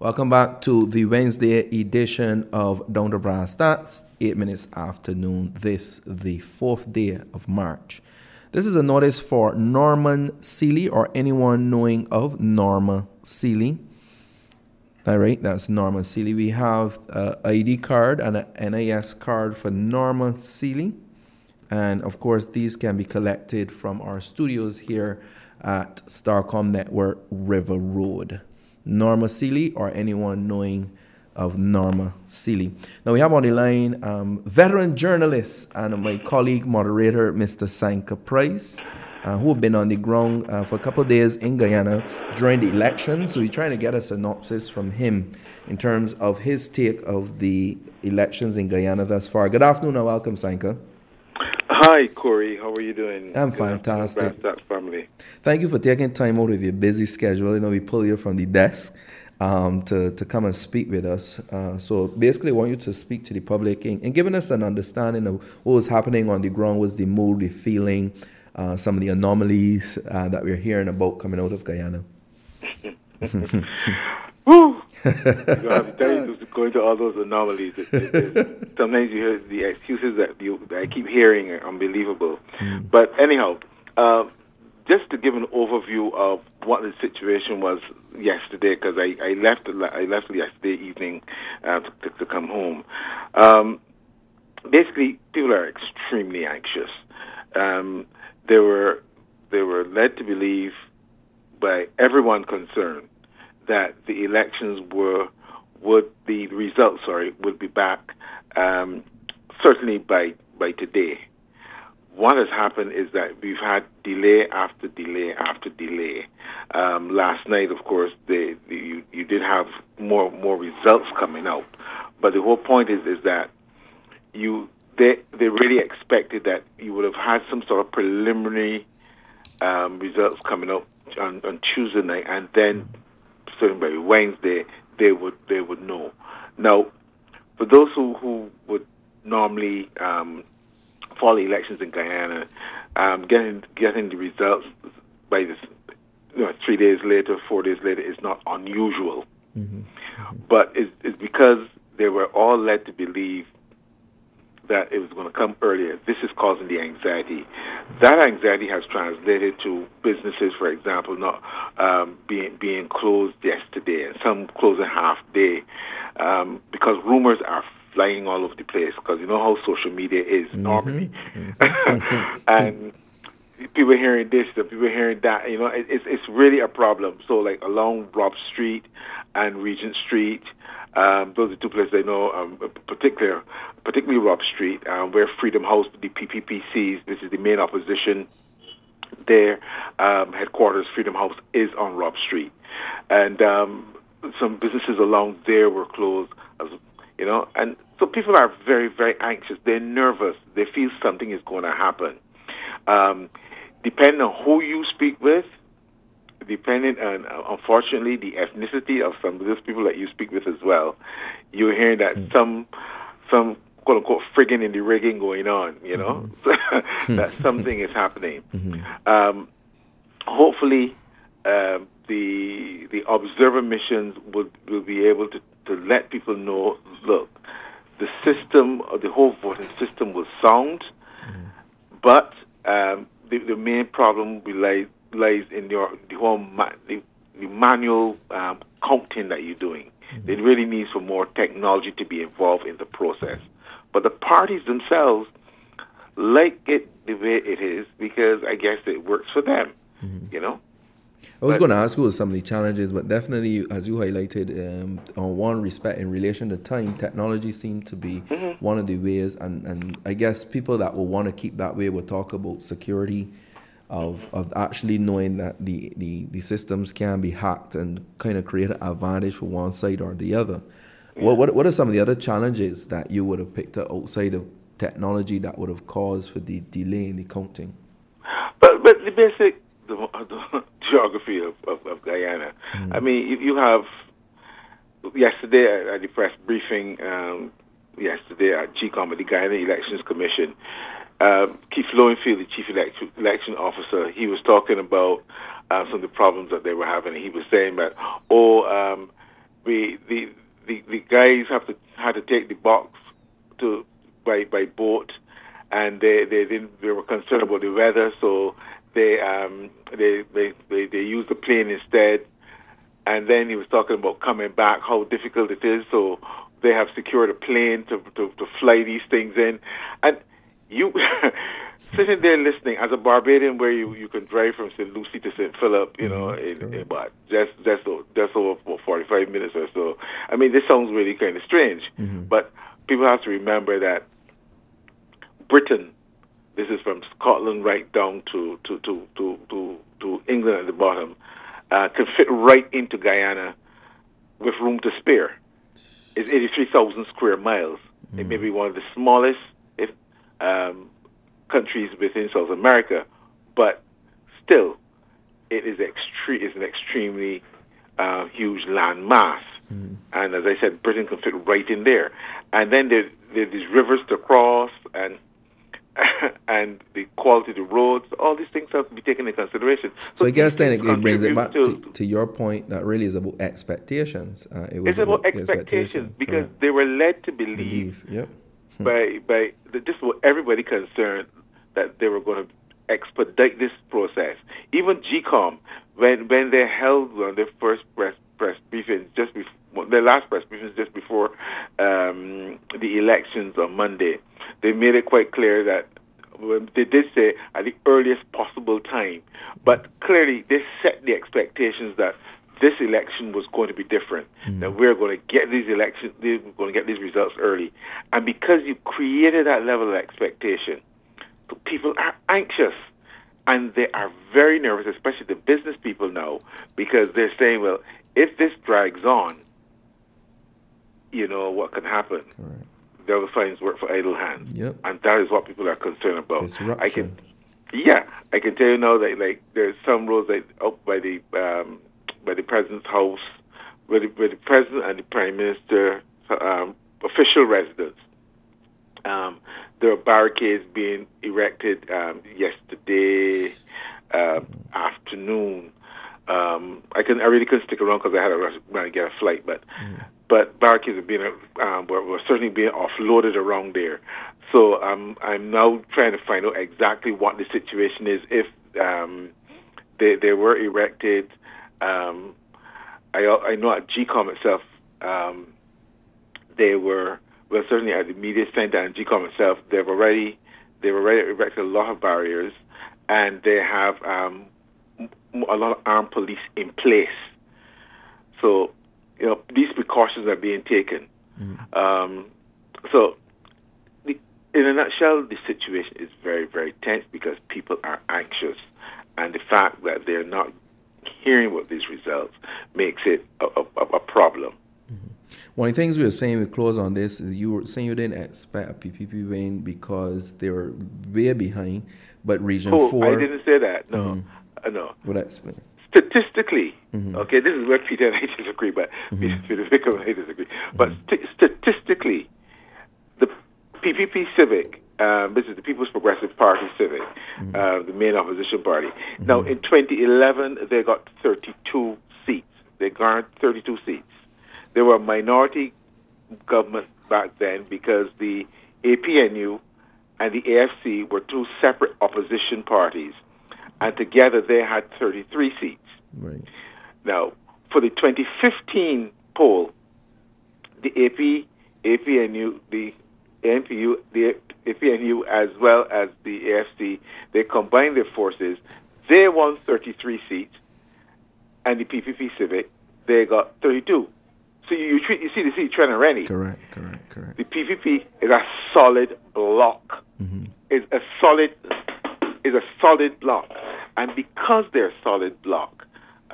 Welcome back to the Wednesday edition of Down to Brass Stats, 8 minutes after noon, this the 4th day of March. This is a notice for Norman Seeley or anyone knowing of Norma Seeley. All right, that's Norma Seeley. We have an ID card and an NIS card for Norma Seeley. And of course, these can be collected from our studios here at Starcom Network River Road. Norma Seeley or anyone knowing of Norma Seeley. Now we have on the line veteran journalist and my colleague moderator, Mr. Sanka Price, who have been on the ground for a couple of days in Guyana during the election. So we're trying to get a synopsis from him in terms of his take of the elections in Guyana thus far. Good afternoon and welcome, Sanka. Hi, Corey. How are you doing? I'm fantastic. That family. Thank you for taking time out of your busy schedule. We pull you from the desk to come and speak with us. So basically, I want you to speak to the public and giving us an understanding of what was happening on the ground, what's the mood, the feeling, some of the anomalies that we're hearing about coming out of Guyana. Woo! You have to tell you to go into all those anomalies. Sometimes you hear the excuses that I keep hearing are unbelievable. But anyhow, just to give an overview of what the situation was yesterday, because I left yesterday evening to come home. Basically, people are extremely anxious. They were led to believe by everyone concerned that the elections would be back certainly by today. What has happened is that we've had delay after delay after delay. Last night, of course, you did have more results coming out, but the whole point is that they really expected that you would have had some sort of preliminary results coming out on Tuesday night, and then by Wednesday they would know. Now, for those who would normally follow elections in Guyana, getting the results by 3 days later, 4 days later is not unusual. But it's because they were all led to believe that it was going to come earlier. This is causing the anxiety. That anxiety has translated to businesses, for example, not being closed yesterday, and some closing half day, because rumors are flying all over the place. Because you know how social media is normally, and people hearing this, and people hearing that. It's really a problem. So, like along Robb Street and Regent Street. Those are two places I know, particularly Robb Street, where Freedom House, the PPPCs, this is the main opposition. Their headquarters, Freedom House, is on Robb Street, and some businesses along there were closed. And so people are very, very anxious. They're nervous. They feel something is going to happen. Depending on who you speak with. Depending on, unfortunately, the ethnicity of some of those people that you speak with as well, you're hearing that some quote-unquote frigging in the rigging going on, that something is happening. Hopefully, the observer missions will be able to let people know, look, the system, the whole voting system was sound, but the main problem lies in the manual counting that you're doing. It really needs for more technology to be involved in the process. But the parties themselves like it the way it is because I guess it works for them, I was going to ask you some of the challenges, but definitely, as you highlighted, on one respect, in relation to time, technology seemed to be one of the ways, and I guess people that will want to keep that way will talk about security, of actually knowing that the systems can be hacked and kind of create an advantage for one side or the other. Yeah. What are some of the other challenges that you would have picked up outside of technology that would have caused for the delay in the counting? But the basic the geography of Guyana. I mean, you have yesterday at the press briefing yesterday at GCOM, the Guyana Elections Commission. Keith Lowenfield, the chief election officer, he was talking about some of the problems that they were having. He was saying that, the guys had to take the box by boat, and they were concerned about the weather, so they used the plane instead. And then he was talking about coming back, how difficult it is. So they have secured a plane to fly these things in. And you sitting there listening, as a Barbadian, where you can drive from St. Lucie to St. Philip, in about just over 45 minutes or so. I mean, this sounds really kind of strange, but people have to remember that Britain, this is from Scotland right down to England at the bottom, can fit right into Guyana with room to spare. It's 83,000 square miles. It may be one of the smallest countries within South America, but still, it is an extremely huge land mass. And as I said, Britain can fit right in there. And then there's these rivers to cross, and the quality of the roads, all these things have to be taken into consideration. So I guess then it brings it back to your point that really is about expectations. It's about expectations because they were led to believe by just about everybody concerned that they were going to expedite this process. Even GCOM, when they held one of their first press briefings, their last press briefings just before the elections on Monday, they made it quite clear that they did say at the earliest possible time, but clearly they set the expectations that this election was going to be different, that we're going to get these elections, we're going to get these results early. And because you created that level of expectation, people are anxious and they are very nervous, especially the business people now, because they're saying, well, if this drags on, what can happen? Correct. Devil finds work for idle hands. Yep. And that is what people are concerned about. Disruption. I can tell you now that there's some roads up by the president's house, where the president and the prime minister official residence. There are barricades being erected yesterday afternoon. I really couldn't stick around because I had to get a flight, but barricades were certainly being offloaded around there. So I'm now trying to find out exactly what the situation is. If they were erected, I know at GCOM itself, they were certainly at the media center and GCOM itself. They've already erected a lot of barriers, and they have a lot of armed police in place. So, these precautions are being taken. So, in a nutshell, the situation is very, very tense because people are anxious, and the fact that they're not hearing about these results makes it a problem. One of the things we were saying, we close on this, is you were saying you didn't expect a PPP win because they were way behind, but Region 4... I didn't say that, no. No. Well, explain. Statistically, okay, this is where Peter and I disagree, but Peter Vickers and I disagree. But statistically, the PPP Civic, this is the People's Progressive Party Civic, the main opposition party. Now, in 2011, they got 32 seats. They garnered 32 seats. They were a minority government back then because the APNU and the AFC were two separate opposition parties, and together they had 33 seats. Right. Now, for the 2015 poll, the APNU, the ANPU, the APNU, as well as the AFC, they combined their forces. They won 33 seats, and the PPP Civic, they got 32. So you see the seat trend already. Correct. The PPP is a solid block. It's a solid block, and because they're a solid block,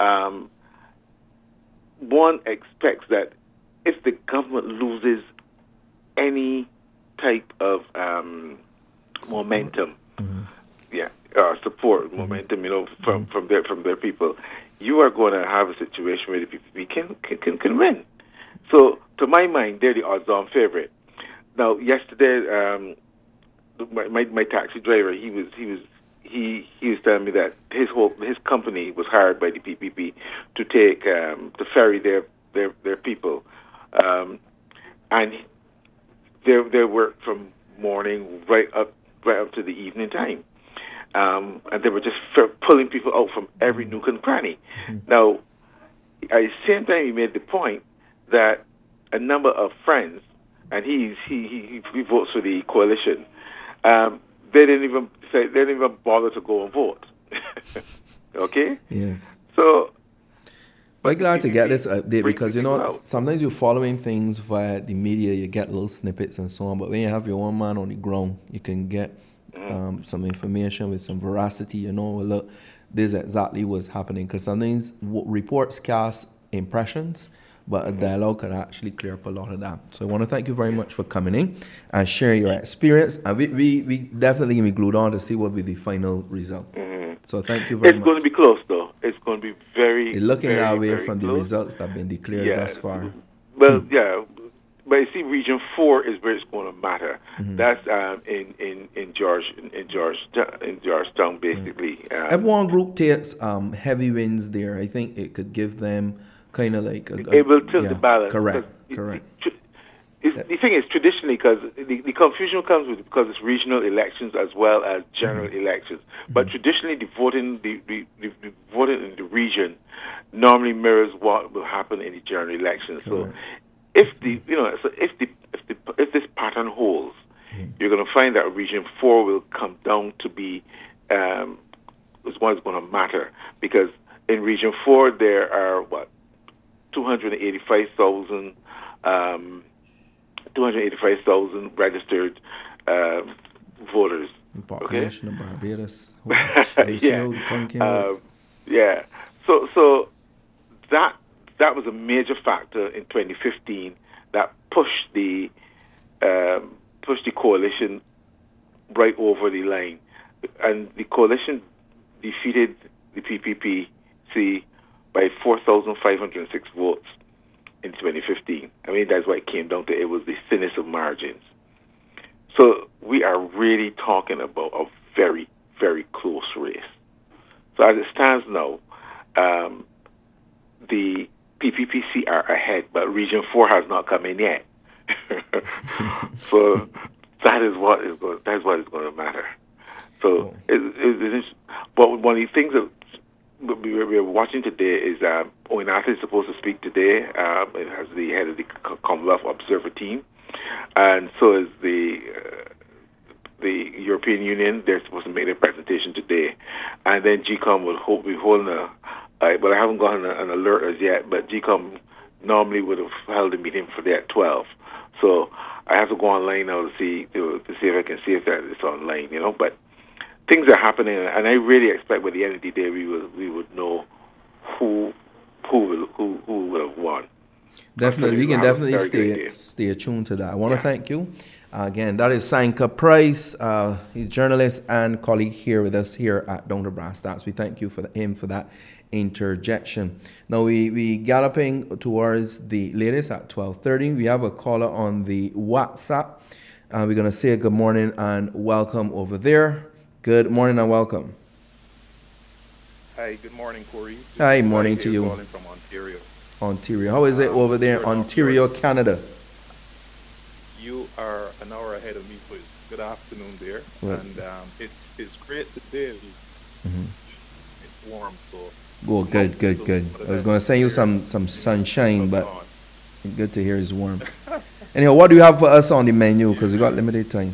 one expects that if the government loses any type of momentum, support, momentum, from their people, you are going to have a situation where the PPP can win. So, to my mind, they're the odds-on favorite. Now, yesterday, my taxi driver, he was telling me that his company was hired by the PPP to take to ferry their their people, and they worked from morning right up to the evening time, and they were just pulling people out from every nook and cranny. Now, at the same time, he made the point that a number of friends, and he votes for the coalition. They didn't even bother to go and vote. Okay. Yes. So. We're glad to get this update because, you know, out. sometimes you're following things via the media, you get little snippets and so on, but when you have your own man on the ground, you can get some information with some veracity, you know, look, this is exactly what's happening, because sometimes reports cast impressions, but a dialogue could actually clear up a lot of that. So I want to thank you very much for coming in and sharing your experience, and we definitely going to be glued on to see what will be the final result. So thank you very much. It's going to be close, though. It's going to be very. You're looking very, that way very from close. the results that have been declared thus far. Well, yeah, but you see, Region 4 is where it's going to matter. That's in Georgetown, basically. Everyone group takes heavy wins there. I think it could give them kind of like it will tilt the balance. Correct. The thing is, traditionally, because the confusion comes with because it's regional elections as well as general elections. But traditionally, the voting in the region normally mirrors what will happen in the general elections. So, if this pattern holds, you're going to find that Region 4 will come down to be is what's going to matter, because in Region 4 there are 285,000 registered voters. The population of Barbados. Yeah. So that was a major factor in 2015 that pushed the coalition right over the line, and the coalition defeated the PPPC by 4,506 votes in 2015. I mean, that's what it came down to. It was the thinnest of margins. So we are really talking about a very, very close race. So as it stands now, the PPPC are ahead, but Region 4 has not come in yet. So that is what is going to matter. So but one of the things that we're watching today is Oinata is supposed to speak today as the head of the Commonwealth Observer Team, and so is the European Union. They're supposed to make their presentation today, and then GCOM will be holding but I haven't gotten an alert as yet, but GCOM normally would have held a meeting for there at 12. So I have to go online now to see if I can see if that it's online, you know. But things are happening, and I really expect by the end of the day we would know who will have won. Definitely, we can definitely stay tuned to that. I want to thank you. Again, that is Sanka Price, he's a journalist and colleague here with us here at Down to Brass Stats. We thank you for him for that interjection. Now we galloping towards the latest at 12:30. We have a caller on the WhatsApp. We're going to say good morning and welcome over there. Good morning and welcome. Hi, good morning, Corey. Hi, morning to you. Calling from Ontario. Ontario. How is it over there, Ontario, Canada? You are an hour ahead of me, so it's good afternoon there. Right. And it's great today. It's warm, so. Oh, good. I was going to send you some sunshine, but good to hear it's warm. Anyhow, what do you have for us on the menu? Because we got limited time.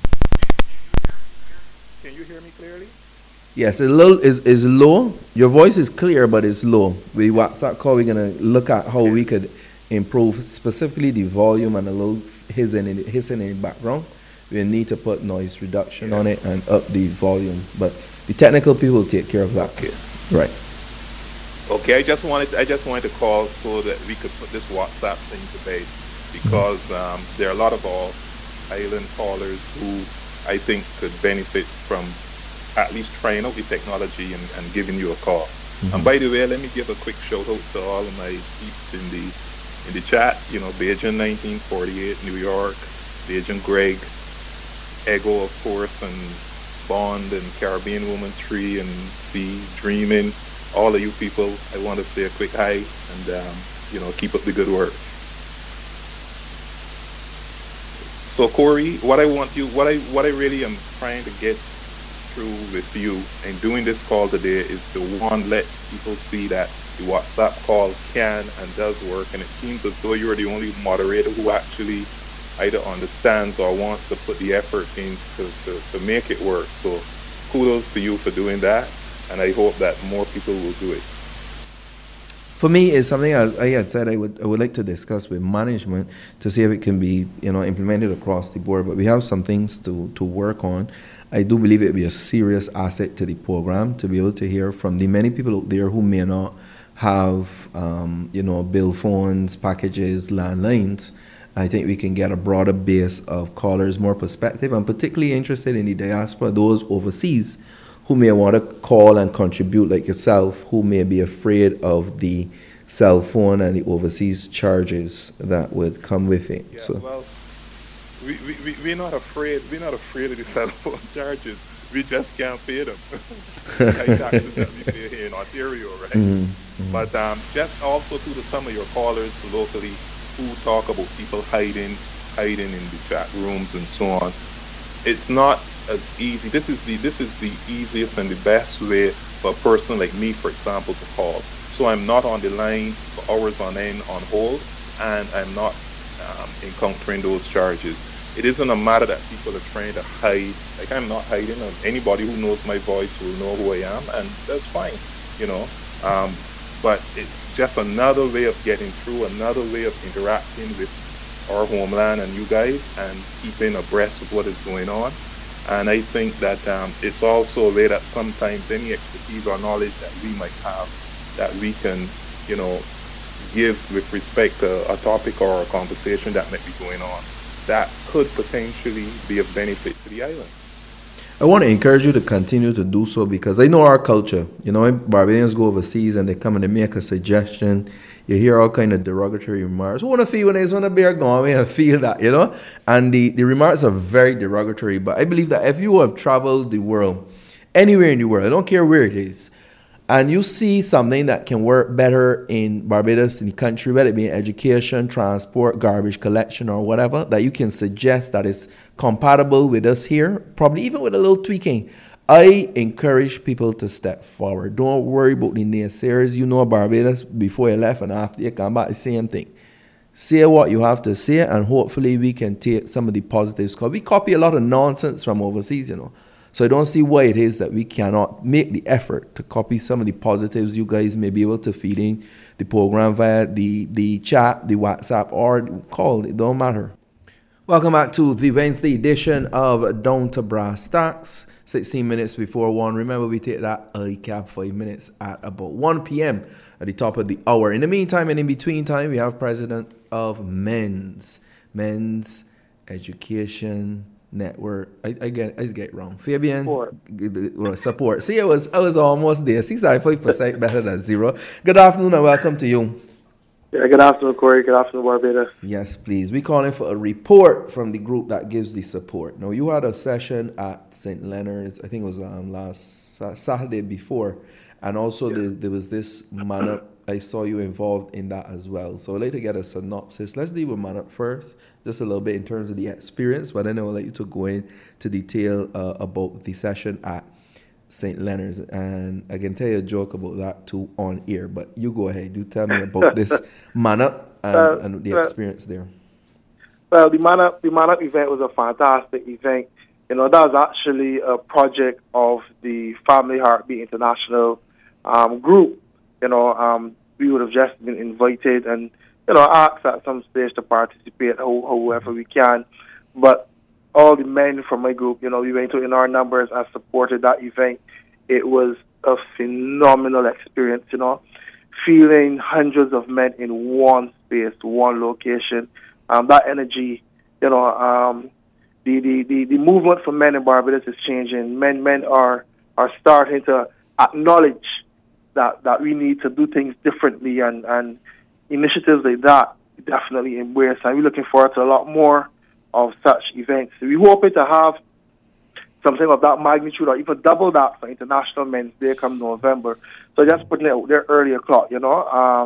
Can you hear me clearly? Yes, it's low. Your voice is clear, but it's low. With WhatsApp call, we're going to look at how we could improve specifically the volume and a little hissing in the background. We need to put noise reduction on it and up the volume. But the technical people will take care of that. Okay. Right. Okay, I just wanted to call so that we could put this WhatsApp thing to bed, because there are a lot of our island callers who I think could benefit from at least trying out the technology and giving you a call. And by the way, let me give a quick shout out to all of my peeps in the chat. You know, Beijing 1948, New York, Beijing Greg, Ego, of course, and Bond and Caribbean Woman 3 and C, Dreaming. All of you people, I want to say a quick hi and keep up the good work. So Corey, what I really am trying to get through with you and doing this call today is to let people see that the WhatsApp call can and does work, and it seems as though you're the only moderator who actually either understands or wants to put the effort in to make it work. So kudos to you for doing that, and I hope that more people will do it. For me, it's something I had said I would like to discuss with management to see if it can be implemented across the board. But we have some things to work on. I do believe it would be a serious asset to the program to be able to hear from the many people out there who may not have bill phones, packages, landlines. I think we can get a broader base of callers, more perspective. I'm particularly interested in the diaspora, those overseas who may want to call and contribute like yourself, who may be afraid of the cell phone and the overseas charges that would come with it. Yeah, so. Well, we're not afraid. We're not afraid of the cell phone charges. We just can't pay them. Like taxes that we pay here in Ontario, right? Mm-hmm. But just also to some of your callers locally who talk about people hiding in the chat rooms and so on. It's not as easy. This is the easiest and the best way for a person like me, for example, to call. So I'm not on the line for hours on end on hold, and I'm not encountering those charges. It isn't a matter that people are trying to hide. Like, I'm not hiding. Anybody who knows my voice will know who I am, and that's fine, But it's just another way of getting through, another way of interacting with our homeland and you guys, and keeping abreast of what is going on. And I think that it's also a way that sometimes any expertise or knowledge that we might have that we can, give with respect to a topic or a conversation that might be going on, that could potentially be of benefit to the island. I want to encourage you to continue to do so, because I know our culture. When Barbadians go overseas and they come and they make a suggestion, you hear all kind of derogatory remarks. Who want to feel when there's one of bear going and feel that, And the remarks are very derogatory. But I believe that if you have traveled the world, anywhere in the world, I don't care where it is, and you see something that can work better in Barbados, in the country, whether it be education, transport, garbage collection, or whatever, that you can suggest that is compatible with us here, probably even with a little tweaking, I encourage people to step forward. Don't worry about the naysayers. Barbados before you left, and after you come back, the same thing. Say what you have to say, and hopefully we can take some of the positives, because we copy a lot of nonsense from overseas, So I don't see why it is that we cannot make the effort to copy some of the positives you guys may be able to feed in the program via the chat, the WhatsApp, or the call. It don't matter. Welcome back to the Wednesday edition of Down to Brass Tacks. 16 minutes before 1. Remember, we take that early cap 5 minutes at about 1 p.m. at the top of the hour. In the meantime and in between time, we have President of Men's Education Network. I get it wrong. Fabian support. See, I was almost there. 65% better than zero. Good afternoon and welcome to you. Yeah, good afternoon, Corey. Good afternoon, Barbados. Yes, please. We're calling for a report from the group that gives the support. Now, you had a session at St. Leonard's, I think it was last Saturday before, and also there was this man-up. I saw you involved in that as well. So I'd like to get a synopsis. Let's deal with man-up first, just a little bit in terms of the experience, but then I would like you to go into detail about the session at St. Leonard's, and I can tell you a joke about that too on air, but you go ahead. Do tell me about this man-up and the experience there. Well, the man-up event was a fantastic event. That was actually a project of the Family Heartbeat International group. We would have just been invited and, asked at some stage to participate however we can. But all the men from my group, we went to in our numbers and supported that event. It was a phenomenal experience, feeling hundreds of men in one space, one location. That energy, the movement for men in Barbados is changing. Men are starting to acknowledge that we need to do things differently, and initiatives like that definitely embrace. And we're looking forward to a lot more of such events. We're hoping to have something of that magnitude or even double that for International Men's Day come November. So just putting it out there early o'clock,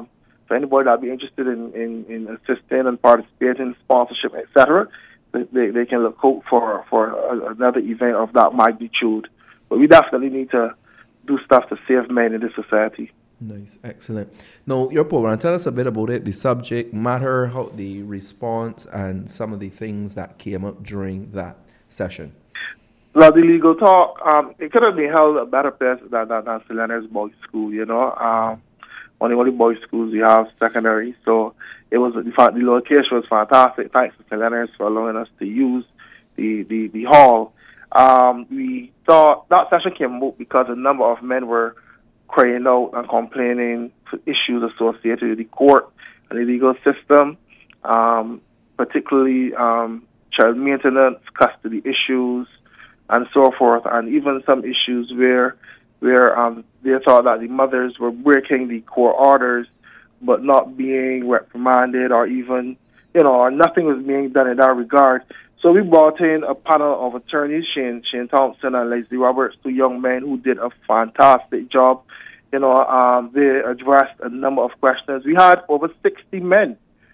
for anybody that be interested in assisting and participating, sponsorship, etc., they can look out for another event of that magnitude. But we definitely need to do stuff to save men in this society. Nice, excellent. Now, your program, tell us a bit about it, the subject matter, how the response, and some of the things that came up during that session. Well, the legal talk, it could have been held at a better place than St. Leonard's Boys School, you know. Only boys' schools we have secondary, so it was, in fact, the location was fantastic. Thanks to St. Leonard's for allowing us to use the hall. We thought that session came up because a number of men were crying out and complaining for issues associated with the court and the legal system, particularly child maintenance, custody issues, and so forth, and even some issues where they thought that the mothers were breaking the court orders but not being reprimanded or even, or nothing was being done in that regard. So we brought in a panel of attorneys, Shane Thompson and Leslie Roberts, two young men who did a fantastic job. They addressed a number of questions. We had over 60 men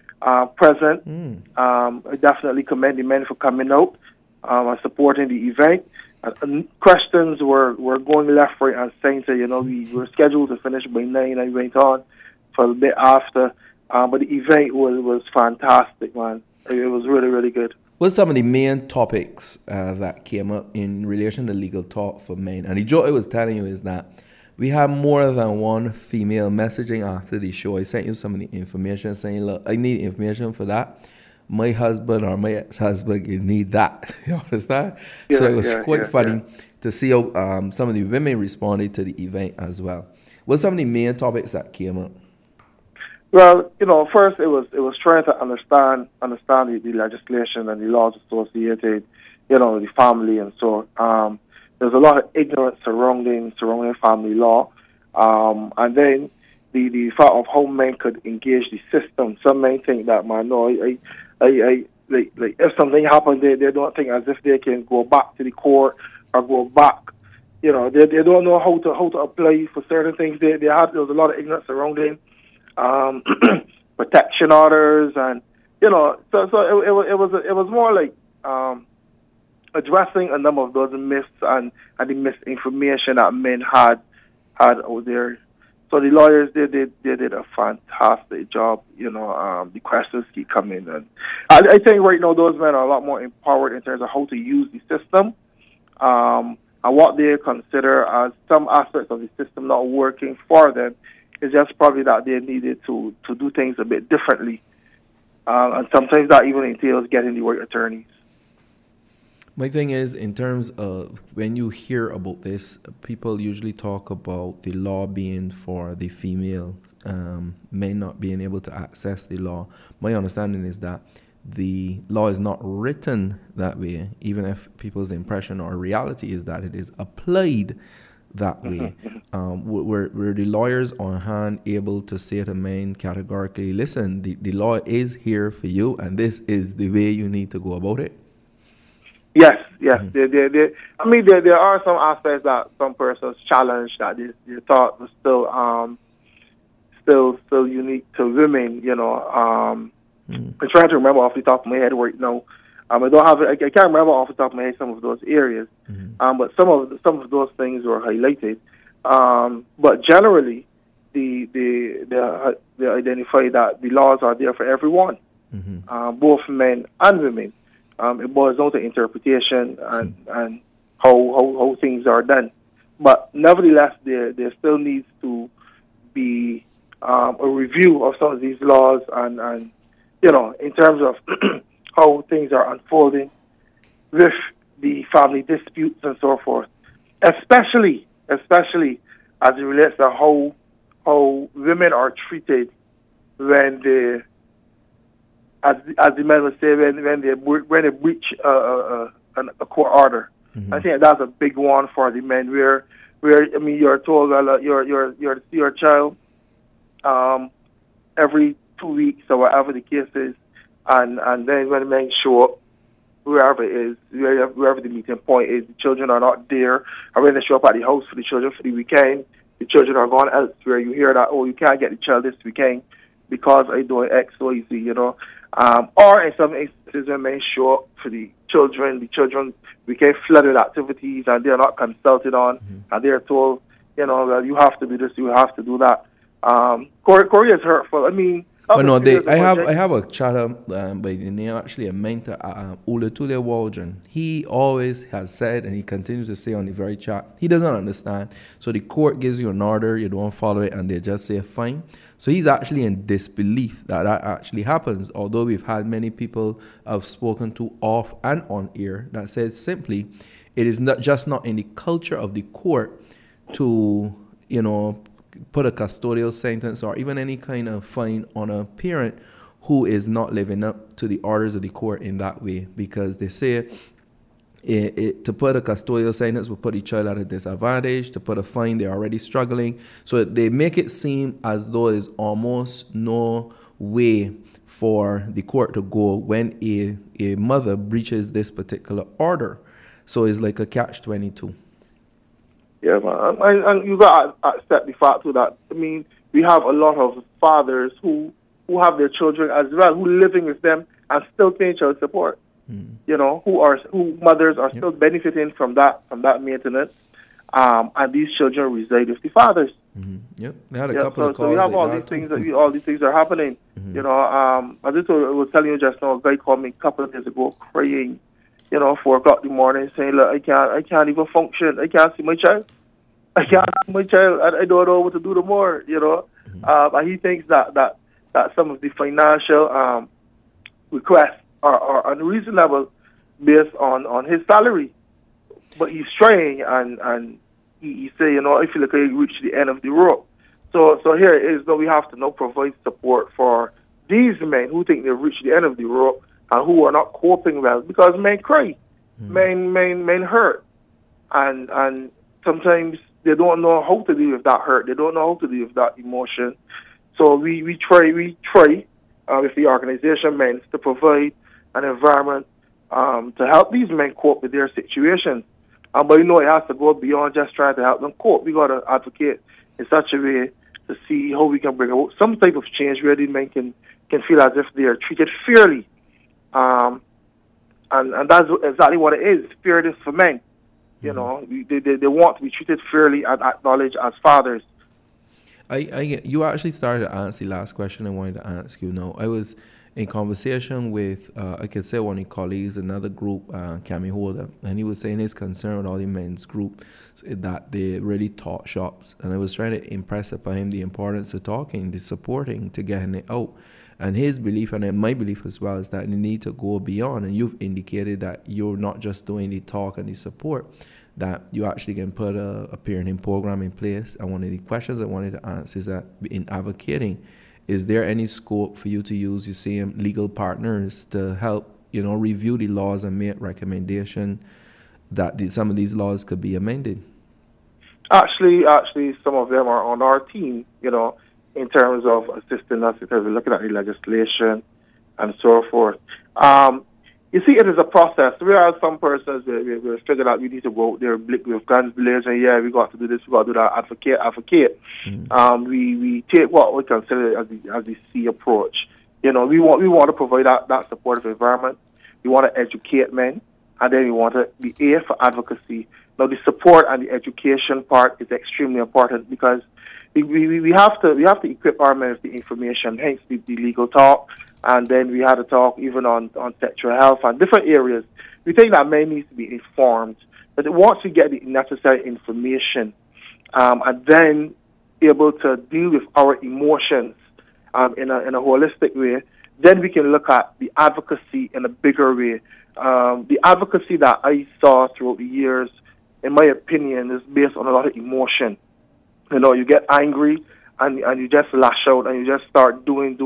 present. I definitely commend the men for coming out and supporting the event. Questions were going left, right, and center. We were scheduled to finish by 9 and we went on for a bit after. But the event was fantastic, man. It was really, really good. What's some of the main topics that came up in relation to legal talk for men? And the joke I was telling you is that we have more than one female messaging after the show. I sent you some of the information saying, look, I need information for that. My husband or my ex-husband, you need that. You understand? Yeah, so it was quite funny to see how some of the women responded to the event as well. What's some of the main topics that came up? Well, first it was trying to understand the legislation and the laws associated, with the family, and so there's a lot of ignorance surrounding family law, and then the fact of how men could engage the system. Some men think that, man, no, if something happened, they don't think as if they can go back to the court or go back. They don't know how to apply for certain things. There was a lot of ignorance surrounding protection orders, and so it was more like addressing a number of those myths and the misinformation that men had out there. So the lawyers they did a fantastic job. The questions keep coming, and I think right now those men are a lot more empowered in terms of how to use the system, and what they consider as some aspects of the system not working for them. It's just probably that they needed to do things a bit differently. And sometimes that even entails getting the right attorneys. My thing is, in terms of when you hear about this, people usually talk about the law being for the female, men not being able to access the law. My understanding is that the law is not written that way, even if people's impression or reality is that it is applied that way. Were the lawyers on hand able to say to men categorically, listen, the law is here for you and this is the way you need to go about it? Yes. I mean, there are some aspects that some persons challenge that they thought was still unique to women, I'm trying to remember off the top of my head right now. I can't remember off the top of my head some of those areas, but some of those things were highlighted. But generally, they identify that the laws are there for everyone, both men and women. It boils down to interpretation and how things are done. But nevertheless, there still needs to be a review of some of these laws and in terms of how things are unfolding with the family disputes and so forth, especially as it relates to how women are treated when they, as the men would say, when they breach a court order. I think that's a big one for the men. Where I mean, you're told you're to see your child every 2 weeks or whatever the case is. And then when the men show up, wherever the meeting point is, the children are not there. Or when they show up at the house for the children for the weekend, the children are gone elsewhere. You hear that, you can't get the child this weekend. because I do X, Y, Z, or in some instances, when men show up for the children became flooded activities and they're not consulted on, and they're told, well, you have to do this, you have to do that. Korea is hurtful. I mean, but no, I have a chatter by the name, actually a mentor, Uletule Waldron. He always has said, and he continues to say on the very chat, he doesn't understand. So the court gives you an order, you don't follow it, and they just say fine. So he's actually in disbelief that actually happens, although we've had many people I've spoken to off and on air that said simply, it is not in the culture of the court to, put a custodial sentence or even any kind of fine on a parent who is not living up to the orders of the court in that way, because they say to put a custodial sentence will put the child at a disadvantage. To put a fine, they're already struggling. So they make it seem as though there's almost no way for the court to go when a mother breaches this particular order. So it's like a catch-22. Yeah, man. And you got to accept the fact too that, I mean, we have a lot of fathers who have their children as well, who living with them and still paying child support. Who mothers are still benefiting from that maintenance, and these children reside with the fathers. Yep, they had a couple of calls. So we have all these things are happening. I just was telling you just now, a guy called me a couple of days ago crying, 4 o'clock in the morning, saying, look, I can't even function. I can't see my child. I don't know what to do more, and he thinks that some of the financial requests are unreasonable based on his salary. But he's trying, and he say, I feel like I reached the end of the rope. So here it is, we have to now provide support for these men who think they've reached the end of the rope and who are not coping well, because men cry, men hurt, and sometimes they don't know how to deal with that hurt. They don't know how to deal with that emotion. So we try with the organization men to provide an environment to help these men cope with their situations. But it has to go beyond just trying to help them cope. We got to advocate in such a way to see how we can bring about some type of change where these men can feel as if they are treated fairly. And that's exactly what it is. Fairness for men. They want to be treated fairly and acknowledged as fathers. You actually started to answer the last question I wanted to ask you now. I was in conversation with, I could say one of your colleagues, another group, Cami Holder, and he was saying his concern with all the men's group that they really talk shops. And I was trying to impress upon him the importance of talking, the supporting, to getting it out. And his belief, and my belief as well, is that you need to go beyond. And you've indicated that you're not just doing the talk and the support, that you actually can put a parenting program in place. And one of the questions I wanted to ask is that in advocating, is there any scope for you to use the same legal partners to help, review the laws and make recommendation that some of these laws could be amended? Actually, some of them are on our team, in terms of assisting us, in terms of looking at the legislation and so forth. You see, it is a process. We are some persons, we figured out we need to go out there with guns blazing, we got to do this, we got to do that, advocate. We take what we consider as the C approach. We want to provide that supportive environment. We want to educate men, and then we want to be A for advocacy. Now, the support and the education part is extremely important, because we have to equip our men with the information, hence the legal talk. And then we had a talk even on sexual health and different areas. We think that men need to be informed. But once we get the necessary information, and then able to deal with our emotions in a holistic way, then we can look at the advocacy in a bigger way. The advocacy that I saw throughout the years, in my opinion, is based on a lot of emotion. You get angry and you just lash out and you just start doing.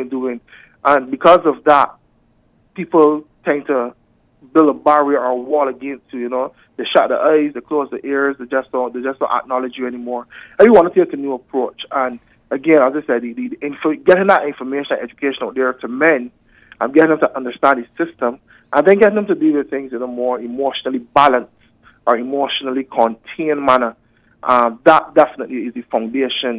And because of that, people tend to build a barrier or a wall against you. They shut their eyes, they close their ears, they just don't acknowledge you anymore. And we want to take a new approach. And again, as I said, getting that information, education out there to men, and getting them to understand the system, and then getting them to deal with things in a more emotionally balanced or emotionally contained manner. That definitely is the foundation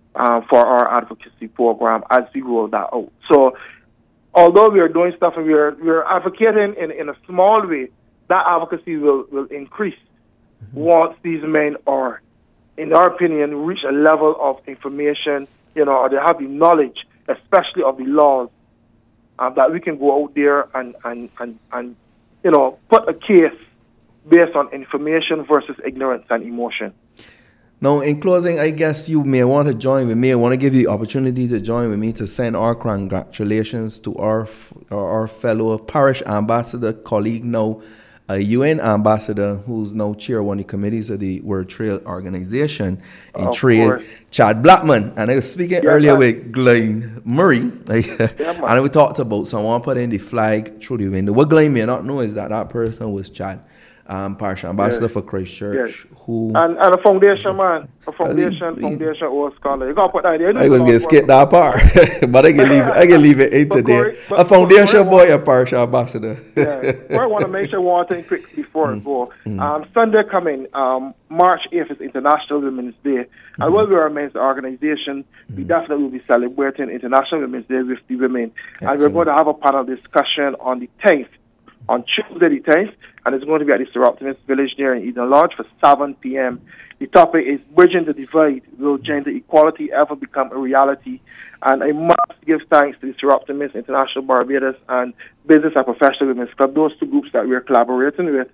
for our advocacy program as we roll that out. So, although we are doing stuff and we are advocating in a small way, that advocacy will increase once these men are, in our opinion, reach a level of information, or they have the knowledge, especially of the laws, that we can go out there and put a case based on information versus ignorance and emotion. Now, in closing, I guess you may want to join with me. I want to give you the opportunity to join with me to send our congratulations to our fellow parish ambassador, colleague now, a UN ambassador who's now chair one of the committees of the World Trade Organization in trade, Chad Blackman. And I was speaking earlier with Glenn Murray, and we talked about someone putting the flag through the window. What Glenn may not know is that person was Chad. Parish ambassador for Christchurch, who and a foundation man, foundation or scholar. You gotta put that there. I was gonna skip that part, but I can leave it into there. A foundation boy, a parish ambassador. I want to make sure one thing quick before I go. Sunday coming, March 8th is International Women's Day, and while we are a men's organization, we definitely will be celebrating International Women's Day with the women, and we're going to have a panel discussion on the 10th. On Tuesday the 10th, and it's going to be at the Sir Optimist Village there in Eden Lodge for 7 p.m. The topic is Bridging the Divide, Will Gender Equality Ever Become a Reality? And I must give thanks to the Sir Optimist, International Barbados, and Business and Professional Women's Club, those two groups that we're collaborating with.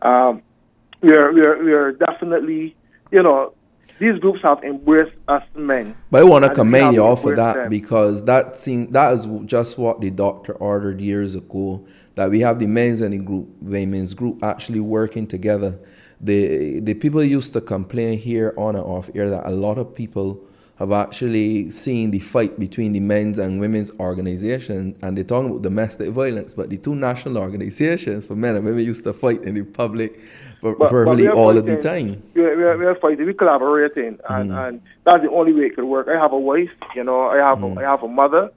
We are definitely, these groups have embraced us men. But I want to commend you all for that, because that is just what the doctor ordered years ago, that we have the men's and the women's group actually working together. The people used to complain here on and off air that a lot of people have actually seen the fight between the men's and women's organization, and they're talking about domestic violence, but the two national organizations for men and women used to fight in the public verbally all of the time. We're fighting, we're collaborating, and that's the only way it could work. I have a wife, I have a mother,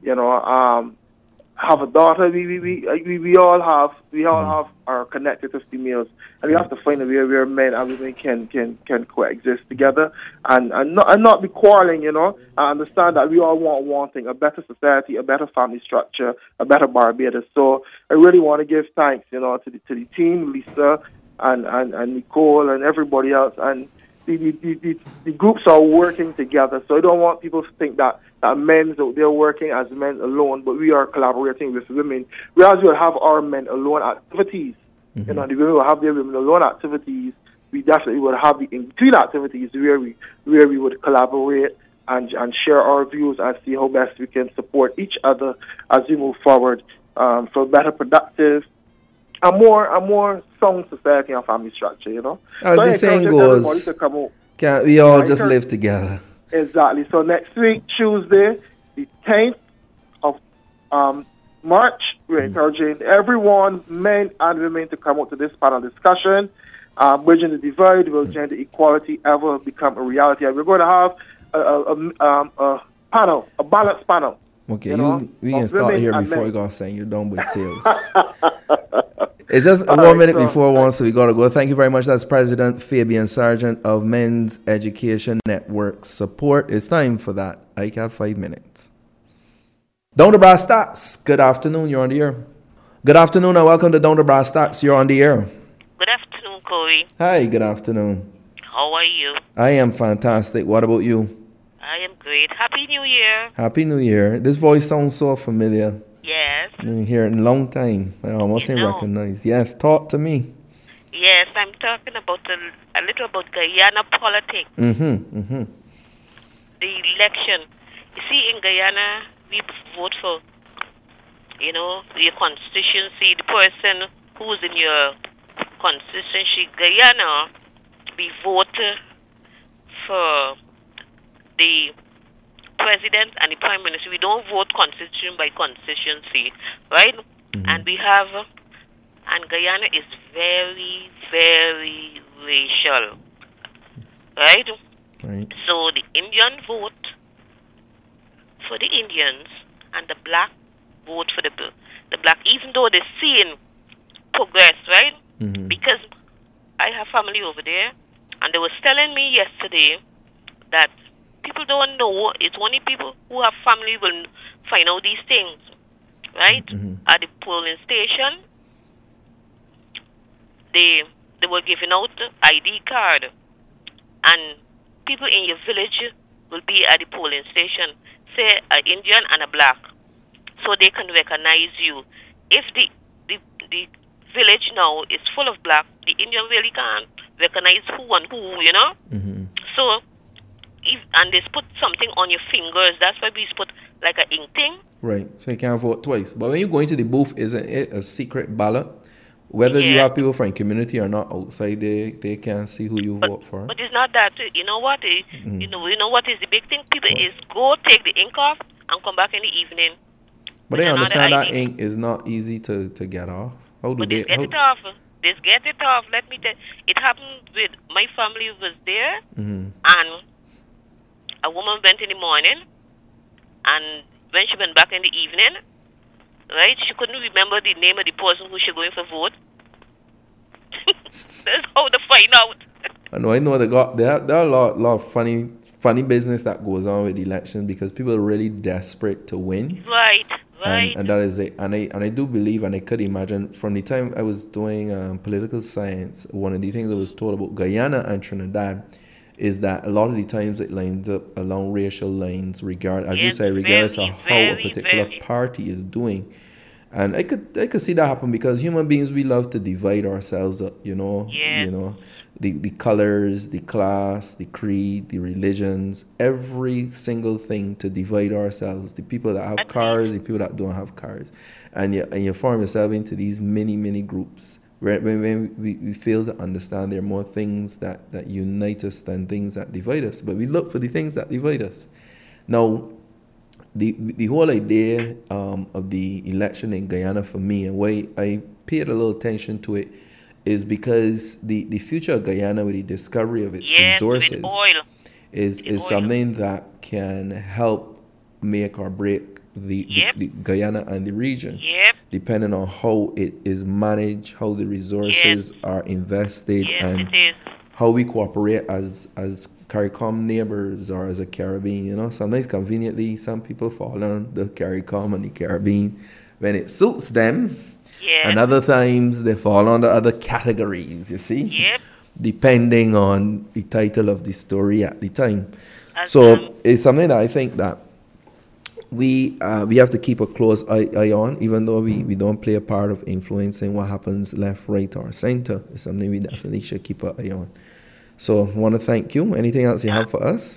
I have a daughter. We all have are connected to females, and we have to find a way where men and women can coexist together and not be quarreling. I understand that we all want one thing: a better society, a better family structure, a better Barbados. So I really want to give thanks, to the team, Lisa and Nicole and everybody else, and the groups are working together. So I don't want people to think that men's out there working as men alone, but we are collaborating with women. Whereas we'll have our men alone activities, the women will have their women alone activities. We definitely will have the in-between activities where we would collaborate and share our views and see how best we can support each other as we move forward for a better, productive, a more sound society and family structure. As the saying goes, can't we all just live together? Exactly. So next week, Tuesday, the 10th of March, we're encouraging everyone, men and women, to come out to this panel discussion. Bridging the Divide, Will Gender Equality Ever Become a Reality? And we're going to have a panel, a balanced panel. Okay, we can start here before you go saying you're done with sales. It's just 1 minute before one, so we got to go. Thank you very much. That's President Fabian Sargent of Men's Education Network Support. It's time for that. I have 5 minutes. Down to Brass Tacks. Good afternoon. You're on the air. Good afternoon and welcome to Down to Brass Tacks. You're on the air. Good afternoon, Corey. Hi, good afternoon. How are you? I am fantastic. What about you? I am great. Happy New Year. Happy New Year. This voice sounds so familiar. Yes. I didn't hear it in a long time. I almost didn't recognize. Yes, talk to me. Yes, I'm talking about a little about Guyana politics. The election. You see, in Guyana, we vote for, your constituency, the person who's in your constituency. Guyana, we vote for the president and the prime minister. We don't vote constitution by constituency, right? And and Guyana is very, very racial, right? So the Indian vote for the Indians and the black vote for the black, even though they're seeing progress, right? Because I have family over there, and they was telling me yesterday that people don't know. It's only people who have family will find out these things, right? At the polling station, they were giving out the ID card, and people in your village will be at the polling station, say an Indian and a black, so they can recognize you. If the village now is full of black, the Indian really can't recognize who and who, you know. So, and they put something on your fingers. That's why we put like an ink thing. Right, so you can't vote twice. But when you go into the booth, isn't it a secret ballot? Whether you have people from your community or not outside, they can't see who you vote for. But it's not that. You know what? You know what is the big thing? People is go take the ink off and come back in the evening. But they understand that ink is not easy to get off. How do they get it off? They get it off. Let me tell you, it happened with my family was there, and a woman went in the morning, and when she went back in the evening, right, she couldn't remember the name of the person who she going for vote. That's how to find out. I know there are a lot of funny business that goes on with elections because people are really desperate to win. Right. And that is it. And I do believe, and I could imagine from the time I was doing political science, one of the things I was told about Guyana and Trinidad is that a lot of the times it lines up along racial lines, regardless of how a particular party is doing. And I could see that happen because human beings, we love to divide ourselves up, you know. You know, the colors, the class, the creed, the religions, every single thing to divide ourselves. The people that have cars, the people that don't have cars, and you form yourself into these many groups. When we fail to understand there are more things that unite us than things that divide us, but we look for the things that divide us. Now, the whole idea of the election in Guyana for me, and why I paid a little attention to it, is because the future of Guyana with the discovery of its resources is something that can help make or break the Guyana and the region, depending on how it is managed, how the resources are invested, and how we cooperate as CARICOM neighbors or as a Caribbean. You know, sometimes conveniently some people fall on the CARICOM and the Caribbean when it suits them. And other times they fall under other categories, you see, depending on the title of the story at the time. So it's something that I think that we have to keep a close eye on, even though we don't play a part of influencing what happens left, right, or center. It's something we definitely should keep an eye on. So I want to thank you. Anything else you have for us?